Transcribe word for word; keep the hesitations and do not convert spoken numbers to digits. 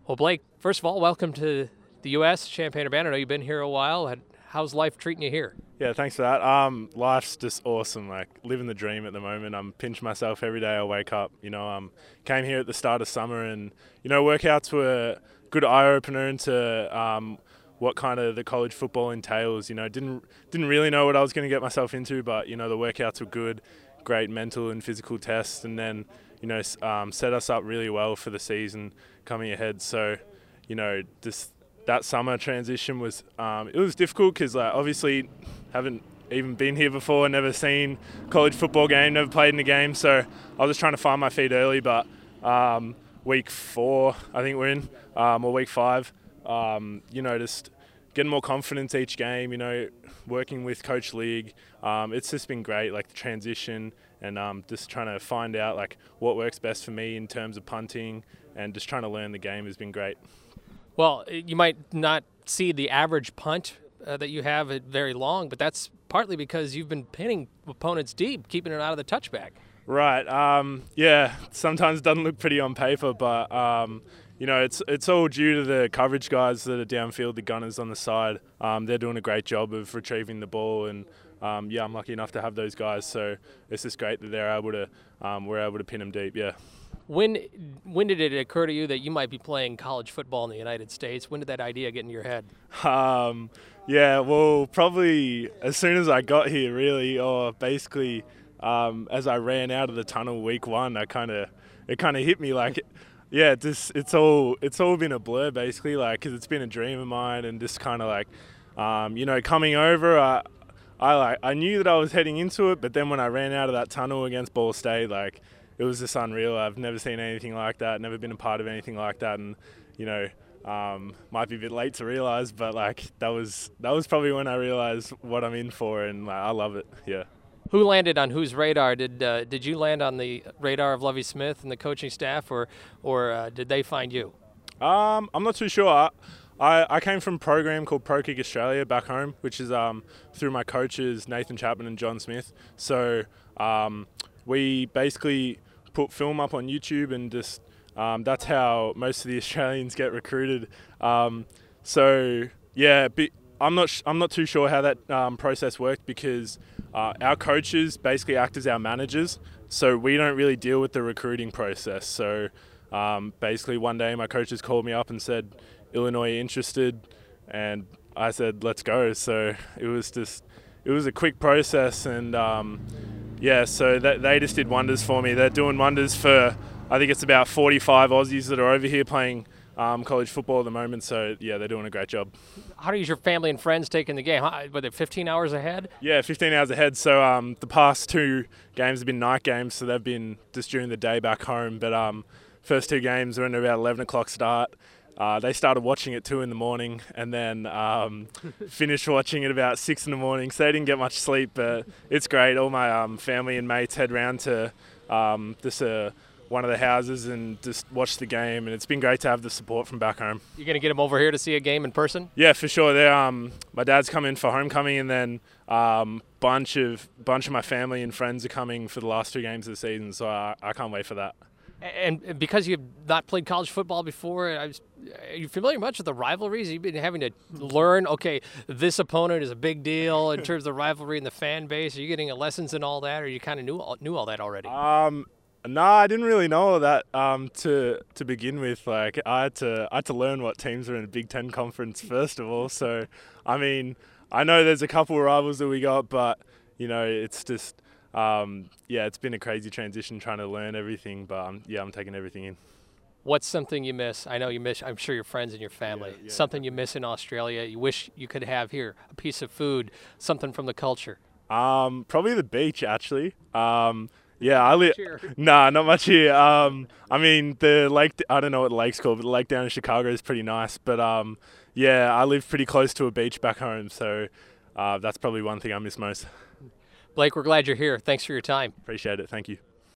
Well, Blake, first of all, welcome to the U S, Champaign-Urbana. I know you've been here a while. How's life treating you here? Yeah, thanks for that. Um, life's just awesome. Like living the dream at the moment. I'm pinching myself every day I wake up. You know, um, came here at the start of summer, and you know, workouts were a good eye opener into um, what kind of the college football entails. You know, didn't didn't really know what I was going to get myself into, but you know, the workouts were good, great mental and physical tests, and then you know, um, set us up really well for the season coming ahead. So, you know, just that summer transition was um, it was difficult because like, obviously haven't even been here before, never seen college football game, never played in a game, so I was just trying to find my feet early. But um, week four, I think we're in, um, or week five, um, you know, just getting more confidence each game. You know, working with Coach League, um, it's just been great. Like the transition and um, just trying to find out like what works best for me in terms of punting and just trying to learn the game has been great. Well, you might not see the average punt uh, that you have it very long, but that's partly because you've been pinning opponents deep, keeping it out of the touchback. Right. Um, yeah. Sometimes it doesn't look pretty on paper, but um, you know, it's it's all due to the coverage guys that are downfield, the gunners on the side. Um, they're doing a great job of retrieving the ball, and um, yeah, I'm lucky enough to have those guys. So it's just great that they're able to um, we're able to pin them deep. Yeah. When when did it occur to you that you might be playing college football in the United States? When did that idea get in your head? Um, yeah, well, probably as soon as I got here, really, or basically um, as I ran out of the tunnel week one, I kind of it kind of hit me like, yeah, just it's all it's all been a blur basically, like because it's been a dream of mine, and just kind of like, um, you know, coming over, I, I like I knew that I was heading into it, but then when I ran out of that tunnel against Ball State, like, it was just unreal. I've never seen anything like that, never been a part of anything like that, and you know, um, might be a bit late to realise, but like that was that was probably when I realised what I'm in for, and like, I love it. Yeah. Who landed on whose radar? Did uh, did you land on the radar of Lovie Smith and the coaching staff, or or uh, did they find you? Um, I'm not too sure. I, I, I came from a program called Pro Kick Australia back home, which is um, through my coaches Nathan Chapman and John Smith. So um, we basically put film up on YouTube, and just um, that's how most of the Australians get recruited. Um, so yeah, but I'm not sh- I'm not too sure how that um, process worked, because uh, our coaches basically act as our managers, so we don't really deal with the recruiting process. So um, basically, one day my coaches called me up and said, "Illinois interested," and I said, "Let's go." So it was just it was a quick process, and um, yeah, so that, they just did wonders for me. They're doing wonders for, I think it's about forty-five Aussies that are over here playing um, college football at the moment. So, yeah, they're doing a great job. How is your family and friends taking the game? Were they fifteen hours ahead? Yeah, fifteen hours ahead. So um, the past two games have been night games, so they've been just during the day back home. But um, first two games are in about eleven o'clock start. Uh, they started watching at two in the morning, and then um, finished watching at about six in the morning. So they didn't get much sleep, but it's great. All my um, family and mates head round to um, this uh, one of the houses and just watch the game, and it's been great to have the support from back home. You gonna get them over here to see a game in person? Yeah, for sure. They're, um, my dad's coming for homecoming, and then um, bunch of bunch of my family and friends are coming for the last two games of the season. So I, I can't wait for that. And because you've not played college football before, I was, are you familiar much with the rivalries? You've been having to learn, okay, this opponent is a big deal in terms of the rivalry and the fan base. Are you getting lessons in all that, or you kind of knew all, knew all that already? Um, no, I didn't really know all that um, to to begin with. Like, I had to I had to learn what teams are in a Big Ten conference first of all. So, I mean, I know there's a couple of rivals that we got, but you know, it's just. Um, yeah, it's been a crazy transition trying to learn everything, but um, yeah, I'm taking everything in. What's something you miss? I know you miss, I'm sure your friends and your family. Yeah, yeah. Something you miss in Australia, you wish you could have here, a piece of food, something from the culture. Um, probably the beach, actually. Um, yeah, I live. Nah, not much here. Um, I mean, the lake, I don't know what the lake's called, but the lake down in Chicago is pretty nice. But um, yeah, I live pretty close to a beach back home, so uh, that's probably one thing I miss most. Blake, we're glad you're here. Thanks for your time. Appreciate it. Thank you.